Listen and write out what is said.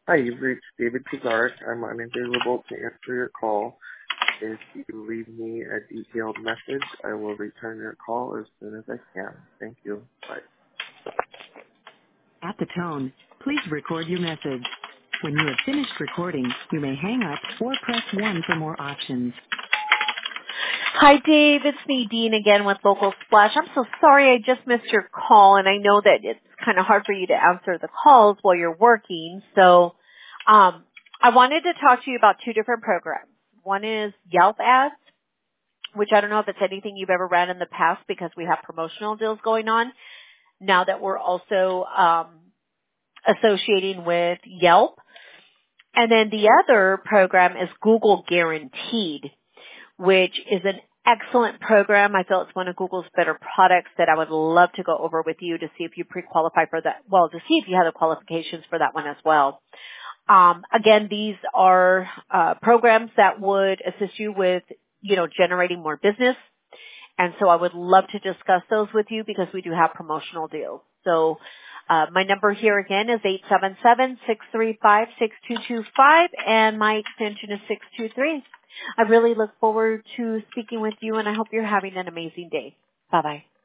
Hi, you've reached David Kazarek. I'm unavailable to answer your call. If you leave me a detailed message, I will return your call as soon as I can. Thank you. Bye. At the tone, please record your message. When you have finished recording, you may hang up or press 1 for more options. Hi, Dave. It's Nadine again with Local Splash. I'm so sorry I just missed your call, and I know that it's kind of hard for you to answer the calls while you're working. So I wanted to talk to you about two different programs. One is Yelp ads, which I don't know if it's anything you've ever ran in the past because we have promotional deals going on now that we're also associating with Yelp. And then the other program is Google Guaranteed, which is an excellent program. I feel it's one of Google's better products that I would love to go over with you to see if you pre-qualify for that. Well, to see if you have the qualifications for that one as well. Again, these are programs that would assist you with, generating more business. And so I would love to discuss those with you because we do have promotional deals. So my number here again is 877-635-6225, and my extension is 623. I really look forward to speaking with you, and I hope you're having an amazing day. Bye-bye.